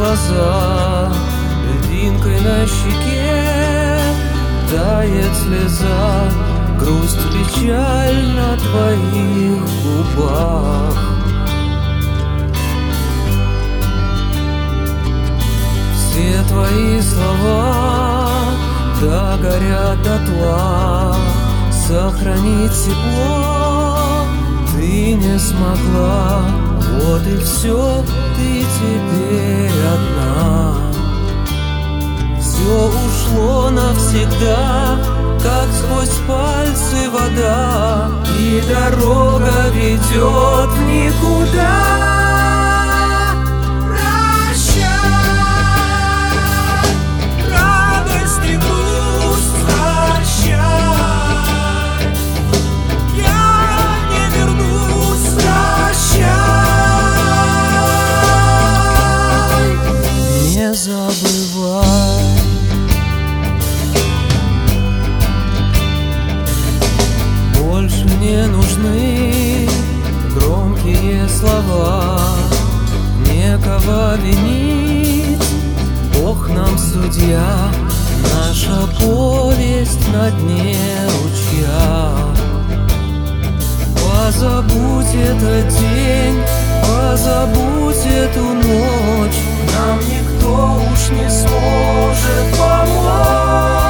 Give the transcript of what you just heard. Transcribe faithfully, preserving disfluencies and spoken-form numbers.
глаза, льдинкой на щеке тает слеза, грусть, печаль на твоих губах. Все твои слова догорят дотла, сохранить тепло ты не смогла. Вот и все, ты теперь одна. Все ушло навсегда, как сквозь пальцы вода, и дорога ведет в никуда. Забывай. Больше не нужны громкие слова, некого винить, Бог нам судья, наша повесть на дне ручья. Позабудь этот день, позабудь эту ночь, нам никто уж не сможет помочь.